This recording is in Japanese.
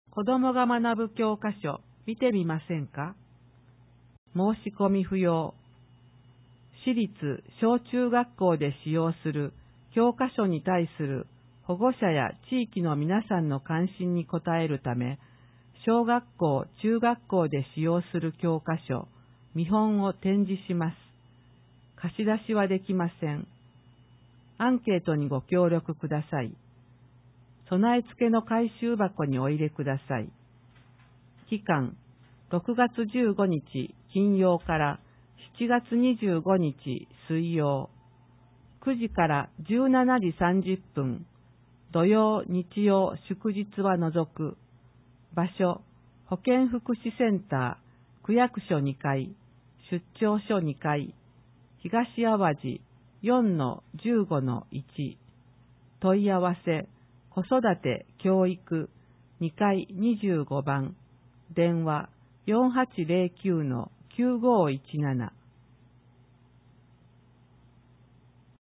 子供が学ぶ教科書見てみませんか？申し込み不要。私立小中学校で使用する教科書に対する保護者や地域の皆さんの関心に応えるため、小学校、中学校で使用する教科書、見本を展示します。貸し出しはできません。アンケートにご協力ください。備え付けの回収箱にお入れください。期間、6月15日金曜から7月25日水曜、9時から17時30分、土曜、日曜、祝日は除く。場所、保健福祉センター、区役所2階、出張所2階、東淡路 4-15-1。問い合わせ、子育て教育2階25番、電話 4809-9517